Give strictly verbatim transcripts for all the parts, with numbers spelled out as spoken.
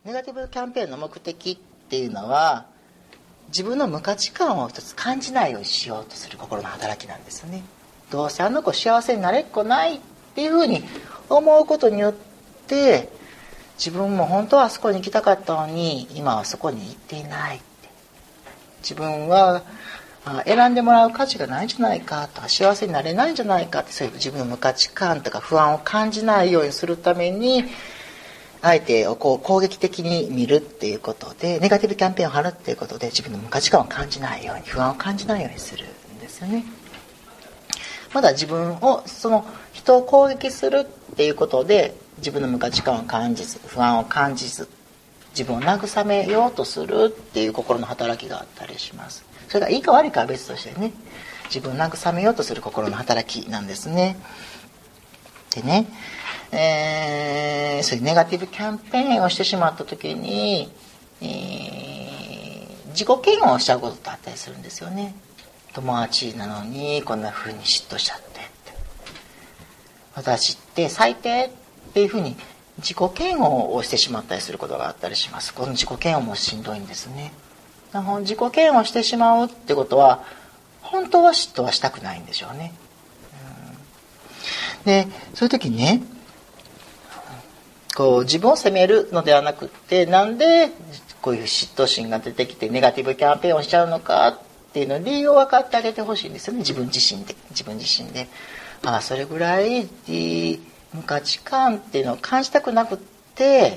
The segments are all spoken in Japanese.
ネガティブキャンペーンの目的っていうのは、自分の無価値観を一つ感じないようにしようとする心の働きなんですよね。どうせあの子幸せになれっこないっていうふうに思うことによって、自分も本当はあそこに行きたかったのに今はそこに行っていないって、自分は選んでもらう価値がないんじゃないかとか、幸せになれないんじゃないかって、そういう自分の無価値観とか不安を感じないようにするために、相手をこう攻撃的に見るっていうことで、ネガティブキャンペーンを張るっていうことで、自分の無価値観を感じないように、不安を感じないようにするんですよね。まだ自分を、その人を攻撃するっていうことで自分の無価値観を感じず、不安を感じず、自分を慰めようとするっていう心の働きがあったりします。それがいいか悪いかは別としてね、自分を慰めようとする心の働きなんですね。でね、えー、そういうネガティブキャンペーンをしてしまった時に、えー、自己嫌悪をしちゃうことってあったりするんですよね。友達なのにこんな風に嫉妬しちゃってって、私って最低っていう風に自己嫌悪をしてしまったりすることがあったりします。この自己嫌悪もしんどいんですね。自己嫌悪してしまうってことは、本当は嫉妬はしたくないんでしょうね。うん、でそういう時にね、こう自分を責めるのではなくって、なんでこういう嫉妬心が出てきてネガティブキャンペーンをしちゃうのかっていうのを理由を分かってあげてほしいんですよね。自分自身で自分自身で、ああそれぐらい無価値観っていうのを感じたくなくって、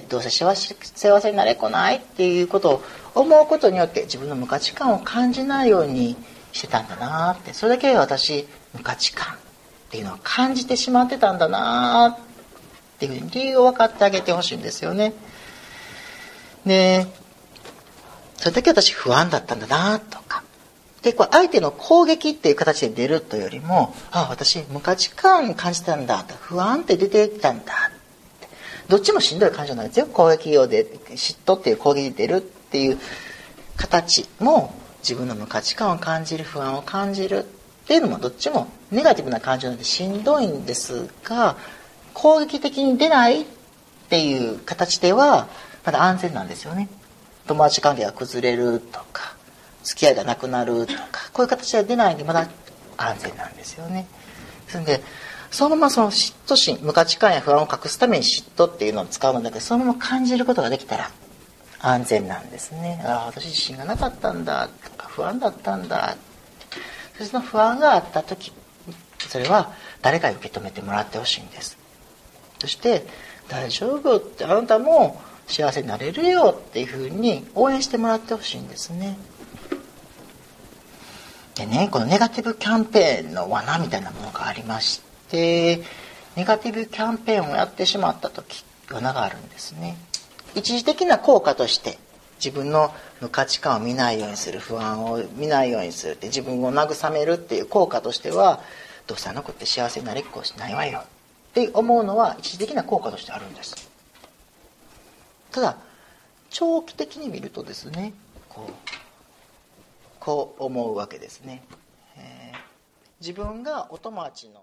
どうせ幸せ幸せになれっこないっていうことを思うことによって自分の無価値観を感じないようにしてたんだなって、それだけ私無価値観っていうのを感じてしまってたんだなっていうふうに理由を分かってあげてほしいんですよね。でそれだけ私不安だったんだなとか、でこう相手の攻撃っていう形で出るというよりも、ああ私無価値観感じたんだと、不安って出てきたんだって、どっちもしんどい感情なんですよ。攻撃をで嫉妬っていう攻撃に出るっていう形も、自分の無価値観を感じる、不安を感じるっていうのも、どっちもネガティブな感情なんでしんどいんですが、攻撃的に出ないっていう形ではまだ安全なんですよね。友達関係が崩れるとか、付き合いがなくなるとか、こういう形で出ないんでまだ安全なんですよね。それでそのままその嫉妬心、無価値観や不安を隠すために嫉妬っていうのを使うんだけど、そのまま感じることができたら安全なんですね。ああ私自信がなかったんだとか、不安だったんだ。その不安があった時、それは誰かに受け止めてもらってほしいんです。そして大丈夫って、あなたも幸せになれるよっていうふうに応援してもらってほしいんですね。でね、このネガティブキャンペーンの罠みたいなものがありまして、ネガティブキャンペーンをやってしまった時、罠があるんですね。一時的な効果として自分の無価値観を見ないようにする、不安を見ないようにするって、自分を慰めるっていう効果としては、どうせあの子って幸せになれっこしないわよって思うのは一時的な効果としてあるんです。ただ長期的に見るとですね、こうこう思うわけですね。えー、自分がお友達の